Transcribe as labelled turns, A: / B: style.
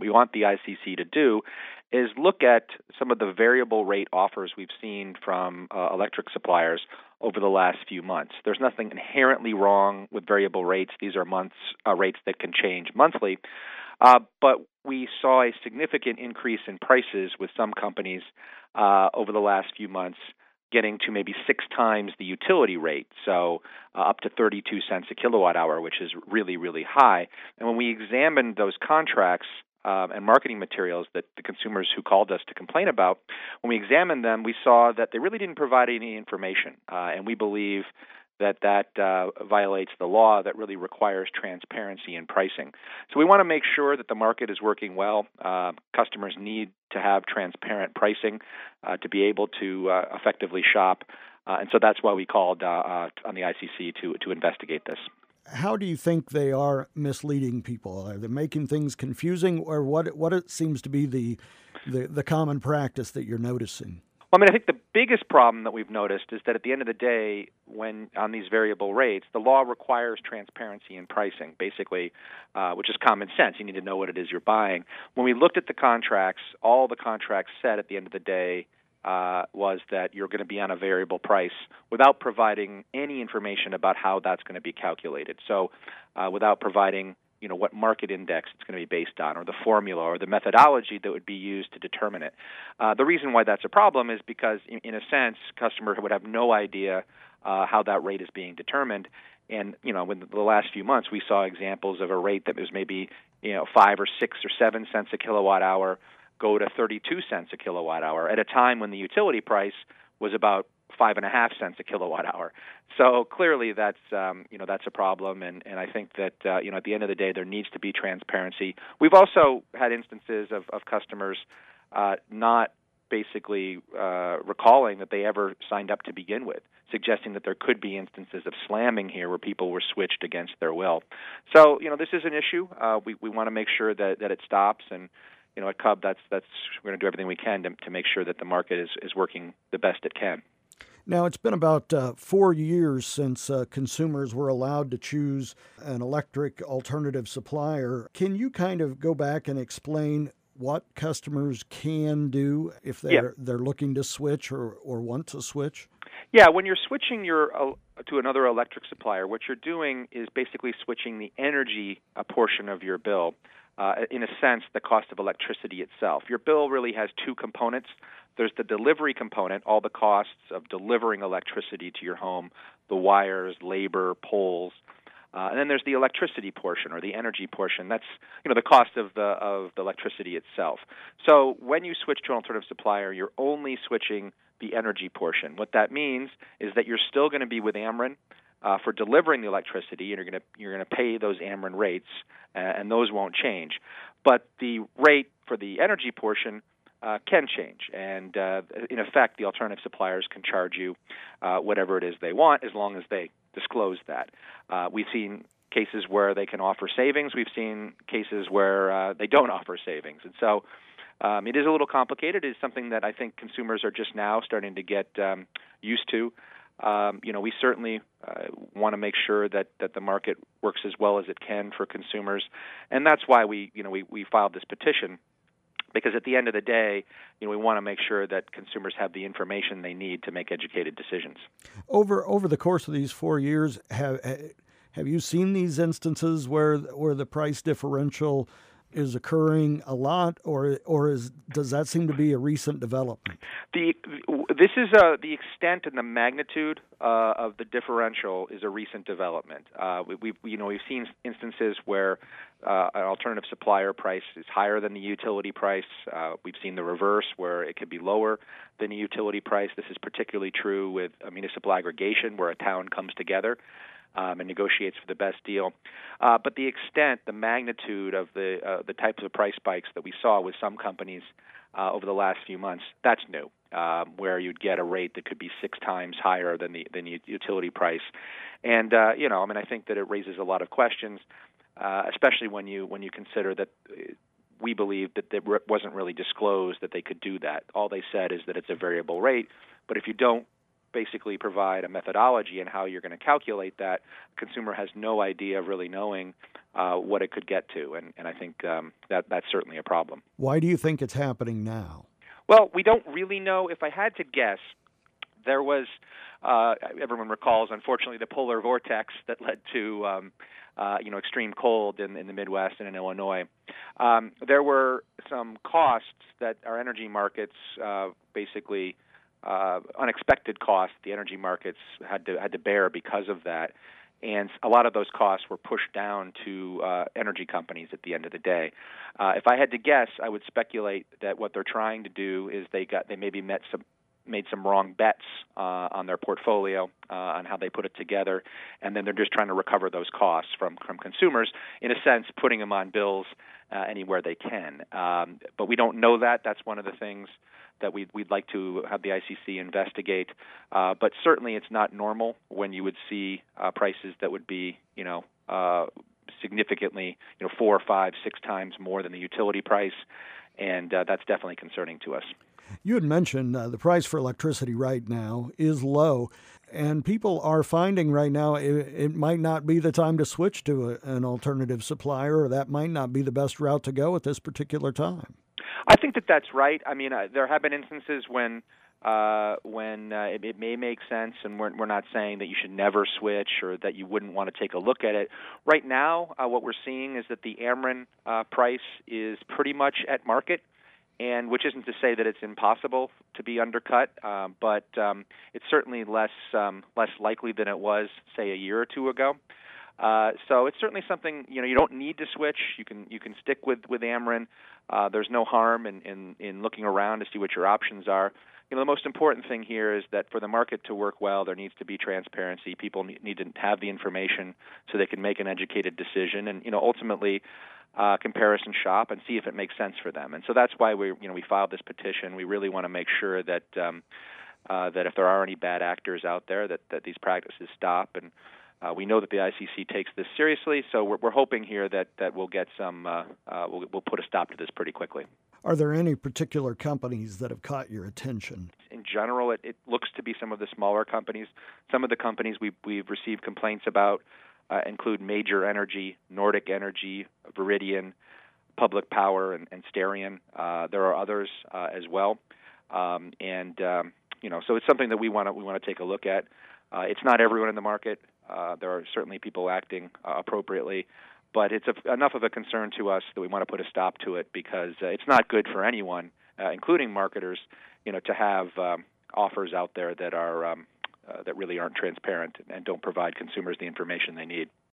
A: we want the ICC to do is look at some of the variable rate offers we've seen from electric suppliers over the last few months. There's nothing inherently wrong with variable rates. These are rates that can change monthly. But we saw a significant increase in prices with some companies over the last few months, getting to maybe 6 times the utility rate, so up to 32 cents a kilowatt hour, which is really, really high. And when we examined those contracts and marketing materials that the consumers who called us to complain about, when we examined them, we saw that they really didn't provide any information. And we believe that violates the law that really requires transparency in pricing. So we want to make sure that the market is working well. Customers need to have transparent pricing to be able to effectively shop. And so that's why we called on the ICC to investigate this.
B: How do you think they are misleading people? Are they making things confusing, or what it seems to be the common practice that you're noticing?
A: Well, I think the biggest problem that we've noticed is that at the end of the day, when on these variable rates, the law requires transparency in pricing, basically, which is common sense. You need to know what it is you're buying. When we looked at the contracts, all the contracts said at the end of the day was that you're going to be on a variable price without providing any information about how that's going to be calculated. So without providing what market index it's going to be based on, or the formula, or the methodology that would be used to determine it. The reason why that's a problem is because, in a sense, customer would have no idea how that rate is being determined. And, in the last few months, we saw examples of a rate that was maybe, 5 or 6 or 7 cents a kilowatt hour go to 32 cents a kilowatt hour at a time when the utility price was about 5.5 cents a kilowatt hour. So clearly that's a problem, and I think that at the end of the day there needs to be transparency. We've also had instances of customers not basically recalling that they ever signed up to begin with, suggesting that there could be instances of slamming here where people were switched against their will. So this is an issue. We want to make sure that it stops, and at Cub that's we're going to do everything we can to make sure that the market is working the best it can.
B: Now, it's been about 4 years since consumers were allowed to choose an electric alternative supplier. Can you kind of go back and explain what customers can do if they're looking to switch or want to switch?
A: Yeah, when you're switching to another electric supplier, what you're doing is basically switching the energy portion of your bill. In a sense, the cost of electricity itself. Your bill really has 2 components. There's the delivery component, all the costs of delivering electricity to your home, the wires, labor, poles. And then there's the electricity portion, or the energy portion. That's the cost of the electricity itself. So when you switch to an alternative supplier, you're only switching the energy portion. What that means is that you're still going to be with Ameren for delivering the electricity, and you're going to pay those Ameren rates, and those won't change. But the rate for the energy portion can change, and in effect, the alternative suppliers can charge you whatever it is they want, as long as they disclose that. We've seen cases where they can offer savings. We've seen cases where they don't offer savings, and so it is a little complicated. It is something that I think consumers are just now starting to get used to. We certainly want to make sure that the market works as well as it can for consumers, and that's why we filed this petition. Because at the end of the day, we want to make sure that consumers have the information they need to make educated decisions.
B: Over the course of these 4 years, have you seen these instances where the price differential is occurring a lot, or does that seem to be a recent development?
A: This is the extent and the magnitude of the differential is a recent development. We've seen instances where an alternative supplier price is higher than the utility price. We've seen the reverse, where it could be lower than the utility price. This is particularly true with a municipal aggregation, where a town comes together and negotiates for the best deal. But the extent, the magnitude of the types of price spikes that we saw with some companies over the last few months, that's new, where you'd get a rate that could be 6 times higher than the utility price. And, I think that it raises a lot of questions, especially when you consider that we believe that it wasn't really disclosed that they could do that. All they said is that it's a variable rate, but if you don't basically provide a methodology and how you're going to calculate that, the consumer has no idea of really knowing what it could get to, and I think that's certainly a problem.
B: Why do you think it's happening now?
A: Well, we don't really know. If I had to guess, there was, everyone recalls, unfortunately, the polar vortex that led to extreme cold in the Midwest and in Illinois. There were some costs that our energy markets basically unexpected costs the energy markets had to bear because of that. And a lot of those costs were pushed down to energy companies at the end of the day. If I had to guess, I would speculate that what they're trying to do is they maybe made some wrong bets on their portfolio, on how they put it together, and then they're just trying to recover those costs from consumers, in a sense, putting them on bills anywhere they can. But we don't know that. That's one of the things that we'd like to have the ICC investigate. But certainly it's not normal when you would see prices that would be, significantly, 4, 5, 6 times more than the utility price, and that's definitely concerning to us.
B: You had mentioned the price for electricity right now is low, and people are finding right now it might not be the time to switch to an alternative supplier, or that might not be the best route to go at this particular time.
A: I think that's right. I mean, there have been instances when it may make sense, and we're not saying that you should never switch or that you wouldn't want to take a look at it. Right now, what we're seeing is that the Ameren price is pretty much at market, and which isn't to say that it's impossible to be undercut, but it's certainly less likely than it was, say, a year or two ago. So it's certainly something, you don't need to switch. You can stick with Ameren. There's no harm in looking around to see what your options are. The most important thing here is that for the market to work well, there needs to be transparency. People need to have the information so they can make an educated decision, and ultimately comparison shop and see if it makes sense for them. And so that's why we filed this petition. We really want to make sure that that if there are any bad actors out there, that these practices stop. And we know that the ICC takes this seriously, so we're hoping here that we'll get some we'll put a stop to this pretty quickly.
B: Are there any particular companies that have caught your attention?
A: In general, it looks to be some of the smaller companies. Some of the companies we've received complaints about include Major Energy, Nordic Energy, Viridian, Public Power, and Starion. There are others as well, so it's something that we want to take a look at. It's not everyone in the market. There are certainly people acting appropriately, but it's enough of a concern to us that we want to put a stop to it, because it's not good for anyone, including marketers, to have offers out there that are that really aren't transparent and don't provide consumers the information they need.